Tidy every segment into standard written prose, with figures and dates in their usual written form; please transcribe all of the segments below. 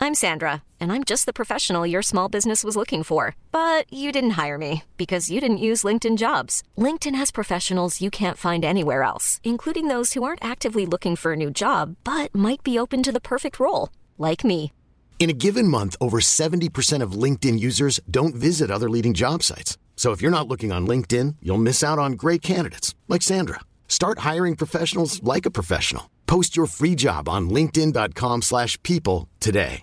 I'm Sandra, and I'm just the professional your small business was looking for. But you didn't hire me because you didn't use LinkedIn Jobs. LinkedIn has professionals you can't find anywhere else, including those who aren't actively looking for a new job, but might be open to the perfect role, like me. In a given month, over 70% of LinkedIn users don't visit other leading job sites. So if you're not looking on LinkedIn, you'll miss out on great candidates like Sandra. Start hiring professionals like a professional. Post your free job on linkedin.com/people today.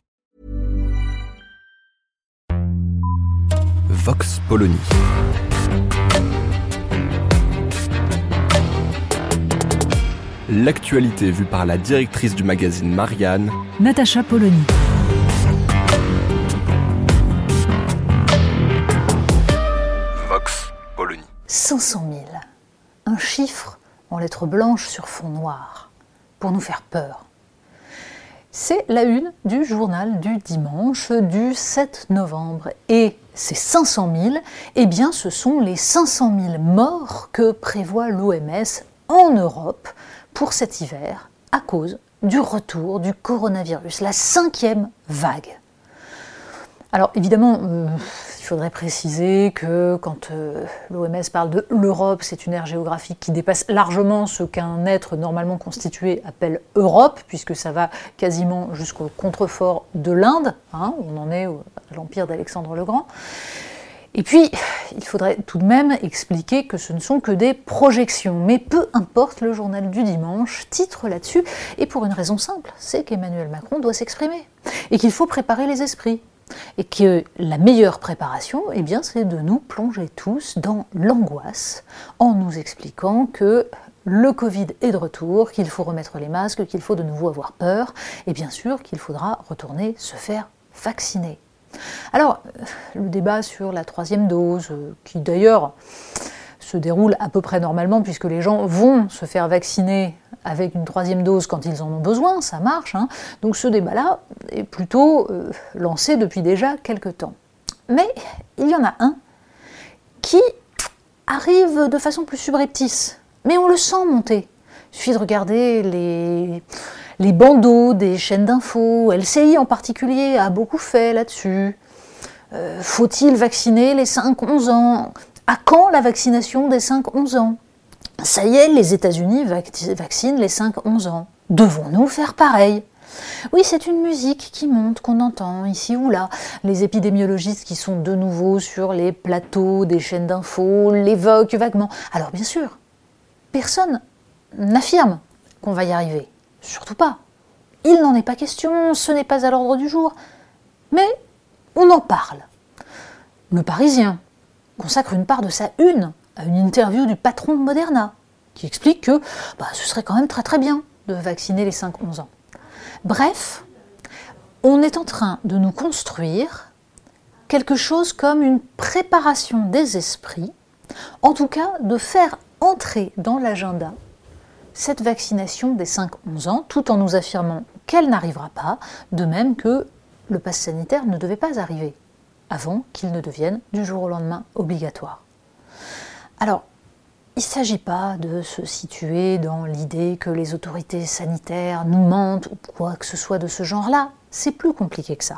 Vox Polony. L'actualité vue par la directrice du magazine Marianne, Natacha Polony. Vox Polony. 500 000. Un chiffre en lettres blanches sur fond noir, pour nous faire peur. C'est la une du journal du dimanche du 7 novembre. Et ces 500 000, eh bien ce sont les 500 000 morts que prévoit l'OMS en Europe pour cet hiver à cause du retour du coronavirus, la 5e vague. Alors évidemment, il faudrait préciser que quand l'OMS parle de l'Europe, c'est une aire géographique qui dépasse largement ce qu'un être normalement constitué appelle Europe, puisque ça va quasiment jusqu'au contrefort de l'Inde, on en est à l'empire d'Alexandre le Grand. Et puis, il faudrait tout de même expliquer que ce ne sont que des projections, mais peu importe, le journal du dimanche titre là-dessus, et pour une raison simple, c'est qu'Emmanuel Macron doit s'exprimer, et qu'il faut préparer les esprits. Et que la meilleure préparation, eh bien, c'est de nous plonger tous dans l'angoisse en nous expliquant que le Covid est de retour, qu'il faut remettre les masques, qu'il faut de nouveau avoir peur, et bien sûr qu'il faudra retourner se faire vacciner. Alors, le débat sur la 3e dose, qui d'ailleurs se déroule à peu près normalement, puisque les gens vont se faire vacciner avec une 3e dose quand ils en ont besoin, ça marche. Donc ce débat-là est plutôt lancé depuis déjà quelques temps. Mais il y en a un qui arrive de façon plus subreptice, mais on le sent monter. Il suffit de regarder les bandeaux des chaînes d'infos, LCI en particulier a beaucoup fait là-dessus. Faut-il vacciner les 5-11 ans ? À quand la vaccination des 5-11 ans ? Ça y est, les États-Unis vaccinent les 5-11 ans. Devons-nous faire pareil ? Oui, c'est une musique qui monte, qu'on entend ici ou là. Les épidémiologistes qui sont de nouveau sur les plateaux des chaînes d'infos l'évoquent vaguement. Alors bien sûr, personne n'affirme qu'on va y arriver. Surtout pas. Il n'en est pas question, ce n'est pas à l'ordre du jour. Mais on en parle. Le Parisien consacre une part de sa une à une interview du patron de Moderna, qui explique que ce serait quand même très très bien de vacciner les 5-11 ans. Bref, on est en train de nous construire quelque chose comme une préparation des esprits, en tout cas de faire entrer dans l'agenda cette vaccination des 5-11 ans, tout en nous affirmant qu'elle n'arrivera pas, de même que le pass sanitaire ne devait pas arriver, avant qu'il ne devienne du jour au lendemain obligatoire. Alors, il ne s'agit pas de se situer dans l'idée que les autorités sanitaires nous mentent ou quoi que ce soit de ce genre-là. C'est plus compliqué que ça.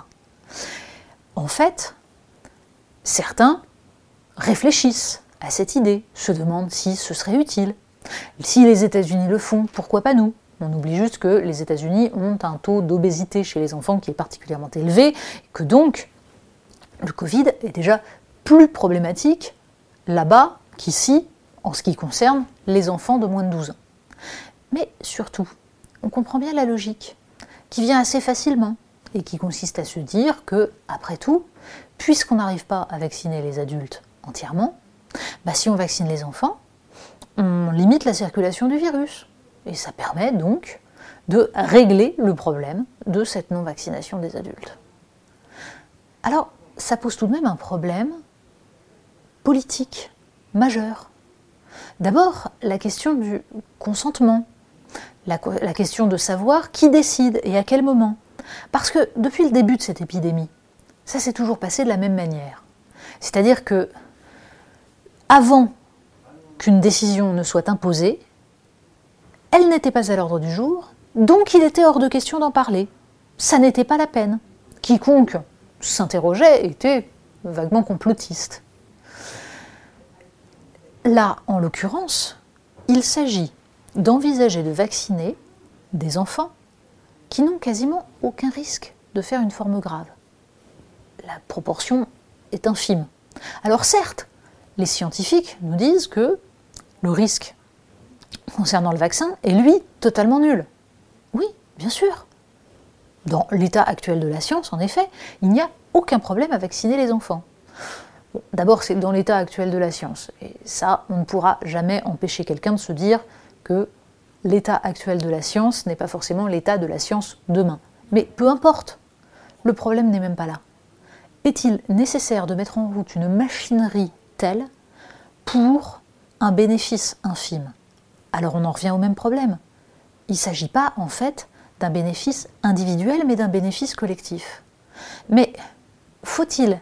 En fait, certains réfléchissent à cette idée, se demandent si ce serait utile. Si les États-Unis le font, pourquoi pas nous ? On oublie juste que les États-Unis ont un taux d'obésité chez les enfants qui est particulièrement élevé, et que donc le Covid est déjà plus problématique là-bas qu'ici, en ce qui concerne les enfants de moins de 12 ans. Mais surtout, on comprend bien la logique, qui vient assez facilement, et qui consiste à se dire que, après tout, puisqu'on n'arrive pas à vacciner les adultes entièrement, si on vaccine les enfants, on limite la circulation du virus. Et ça permet donc de régler le problème de cette non-vaccination des adultes. Alors, ça pose tout de même un problème politique majeur. D'abord, la question du consentement, la question de savoir qui décide et à quel moment. Parce que depuis le début de cette épidémie, ça s'est toujours passé de la même manière. C'est-à-dire que, avant qu'une décision ne soit imposée, elle n'était pas à l'ordre du jour, donc il était hors de question d'en parler. Ça n'était pas la peine quiconque s'interrogeait était vaguement complotiste. Là, en l'occurrence, il s'agit d'envisager de vacciner des enfants qui n'ont quasiment aucun risque de faire une forme grave. La proportion est infime. Alors certes, les scientifiques nous disent que le risque concernant le vaccin est, lui, totalement nul. Oui, bien sûr. Dans l'état actuel de la science, en effet, il n'y a aucun problème à vacciner les enfants. Bon, d'abord, c'est dans l'état actuel de la science. Et ça, on ne pourra jamais empêcher quelqu'un de se dire que l'état actuel de la science n'est pas forcément l'état de la science demain. Mais peu importe, le problème n'est même pas là. Est-il nécessaire de mettre en route une machinerie telle pour un bénéfice infime ? Alors on en revient au même problème. Il ne s'agit pas, en fait, d'un bénéfice individuel, mais d'un bénéfice collectif. Mais faut-il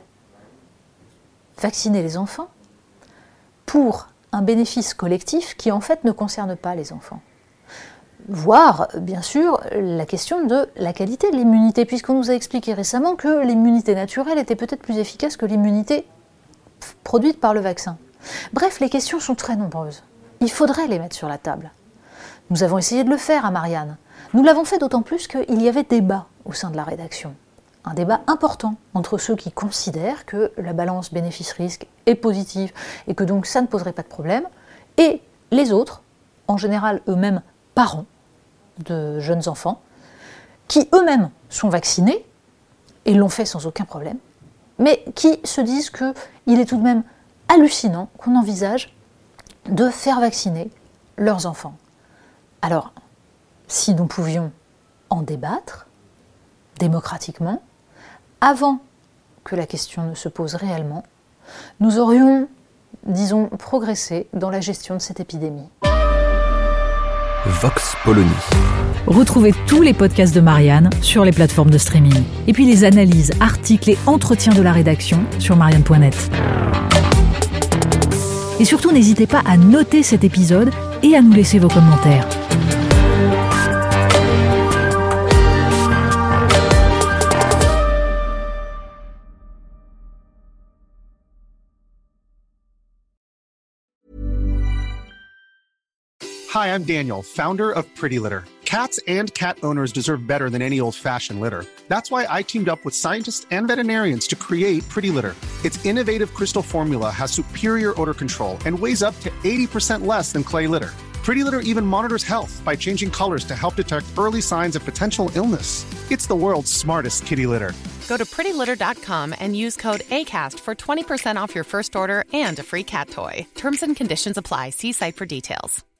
vacciner les enfants pour un bénéfice collectif qui, en fait, ne concerne pas les enfants ? Voire, bien sûr, la question de la qualité de l'immunité, puisqu'on nous a expliqué récemment que l'immunité naturelle était peut-être plus efficace que l'immunité produite par le vaccin. Bref, les questions sont très nombreuses. Il faudrait les mettre sur la table. Nous avons essayé de le faire à Marianne. Nous l'avons fait d'autant plus qu'il y avait débat au sein de la rédaction. Un débat important entre ceux qui considèrent que la balance bénéfice-risque est positive et que donc ça ne poserait pas de problème, et les autres, en général eux-mêmes parents de jeunes enfants, qui eux-mêmes sont vaccinés et l'ont fait sans aucun problème, mais qui se disent qu'il est tout de même hallucinant qu'on envisage de faire vacciner leurs enfants. Alors, si nous pouvions en débattre démocratiquement, avant que la question ne se pose réellement, nous aurions, disons, progressé dans la gestion de cette épidémie. Vox Polony. Retrouvez tous les podcasts de Marianne sur les plateformes de streaming. Et puis les analyses, articles et entretiens de la rédaction sur marianne.net. Et surtout, n'hésitez pas à noter cet épisode et à nous laisser vos commentaires. Hi, I'm Daniel, founder of Pretty Litter. Cats and cat owners deserve better than any old-fashioned litter. That's why I teamed up with scientists and veterinarians to create Pretty Litter. Its innovative crystal formula has superior odor control and weighs up to 80% less than clay litter. Pretty Litter even monitors health by changing colors to help detect early signs of potential illness. It's the world's smartest kitty litter. Go to prettylitter.com and use code ACAST for 20% off your first order and a free cat toy. Terms and conditions apply. See site for details.